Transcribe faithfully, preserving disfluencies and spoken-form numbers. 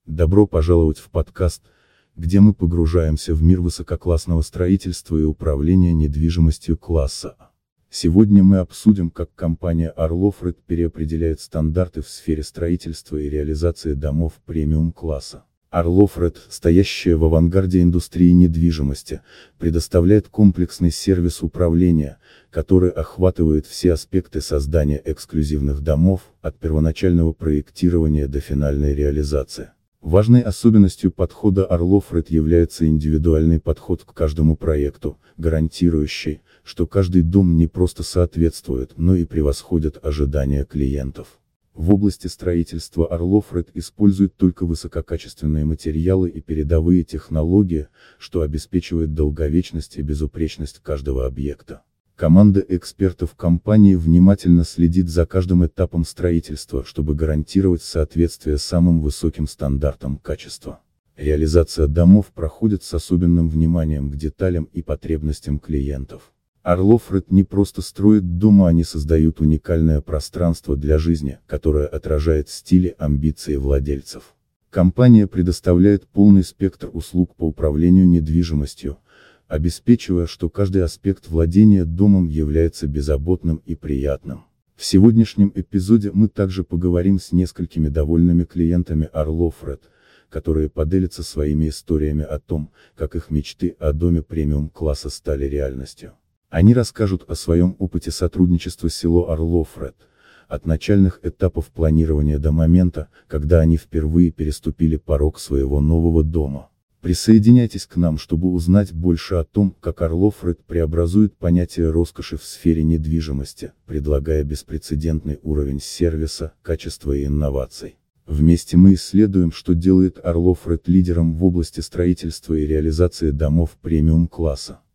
Добро пожаловать в подкаст, где мы погружаемся в мир высококлассного строительства и управления недвижимостью класса А. Сегодня мы обсудим, как компания Орлов РЭД переопределяет стандарты в сфере строительства и реализации домов премиум-класса. Орлов РЭД, стоящая в авангарде индустрии недвижимости, предоставляет комплексный сервис управления, который охватывает все аспекты создания эксклюзивных домов, от первоначального проектирования до финальной реализации. Важной особенностью подхода Орлов РЭД является индивидуальный подход к каждому проекту, гарантирующий, что каждый дом не просто соответствует, но и превосходит ожидания клиентов. В области строительства Орлов РЭД использует только высококачественные материалы и передовые технологии, что обеспечивает долговечность и безупречность каждого объекта. Команда экспертов компании внимательно следит за каждым этапом строительства, чтобы гарантировать соответствие самым высоким стандартам качества. Реализация домов проходит с особенным вниманием к деталям и потребностям клиентов. Орлов РЭД не просто строит дома, они создают уникальное пространство для жизни, которое отражает стиль и амбиции владельцев. Компания предоставляет полный спектр услуг по управлению недвижимостью, обеспечивая, что каждый аспект владения домом является беззаботным и приятным. В сегодняшнем эпизоде мы также поговорим с несколькими довольными клиентами Орлов РЭД, которые поделятся своими историями о том, как их мечты о доме премиум-класса стали реальностью. Они расскажут о своем опыте сотрудничества с село Орлов РЭД, от начальных этапов планирования до момента, когда они впервые переступили порог своего нового дома. Присоединяйтесь к нам, чтобы узнать больше о том, как Орлов РЭД преобразует понятие роскоши в сфере недвижимости, предлагая беспрецедентный уровень сервиса, качества и инноваций. Вместе мы исследуем, что делает Орлов РЭД лидером в области строительства и реализации домов премиум-класса.